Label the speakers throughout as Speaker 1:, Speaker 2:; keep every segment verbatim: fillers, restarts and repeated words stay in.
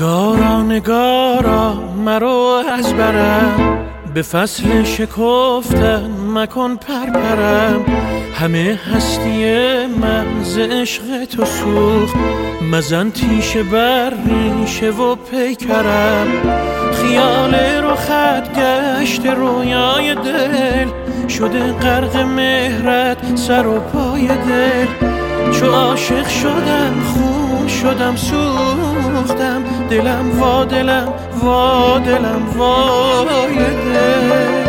Speaker 1: نگارا نگارا مرو از برم، به فصل شکفتن مکن پرپرم. همه هستی من ز عشق تو سوخت، مزن تیشه بر ریشه و پیکرم. خیال رخت گشت رویای دل، شده غرق مهرت سر و پای دل. چو عاشق شدم خون شدم سوختم، دلم وا دلم وا دلم وای دل.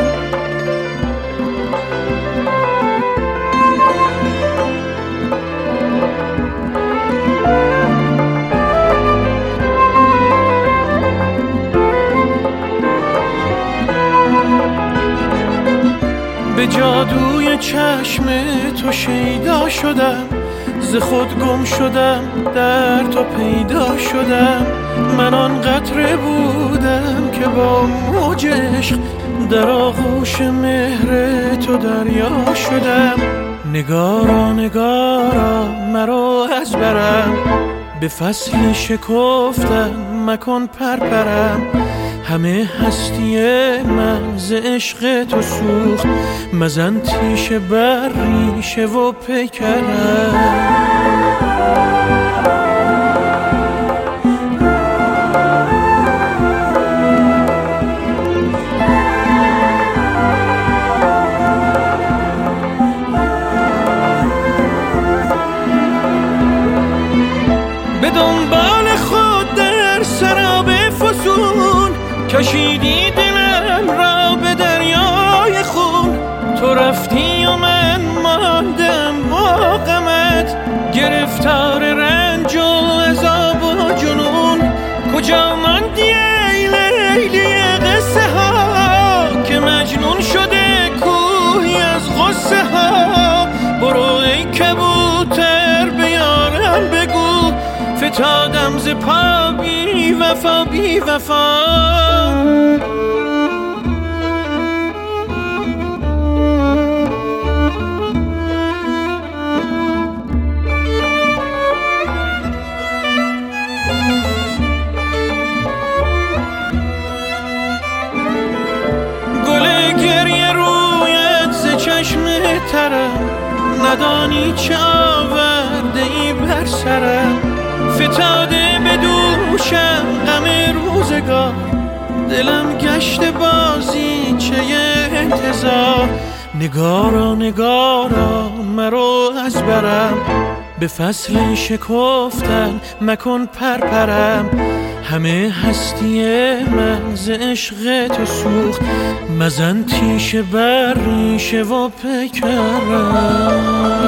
Speaker 1: به جادوی چشم تو شیدا شدم، ز خود گم شدم در تو پیدا شدم. من آن قطره بودم که با موج عشق در آغوش مهر تو دریا شدم. نگارا نگارا مرا از برم، به فصل شکفتن مکن پرپرم. همه هستی من ز عشق تو سوخت، مزن تیشه بر ریشه و پیکرم. به دنبال خود در سراب فسون، کشیدی دلم را به دریای خون. تو رفتی و من ماندم با غمت، گرفتار رنج و عذاب و جنون. کجا ماندی ای لیلی قصه ها، که مجنون شده کوهی از غصه ها. برو ای کبوتر به یارم بگو، فتادم ز پا بی وفا بی وفا. گل گریه رویت ز چشم ترم، ندانی چه آورده ای بر سرم. فتاده به دوشم غم روزگار، دلم گشت بازی چه انتظار. نگارا نگارا مرو از برم، به فصل شکفتن مکن پرپرم. همه هستی من ز عشق تو سوخت، مزن تیشه بر ریشه و پیکرم.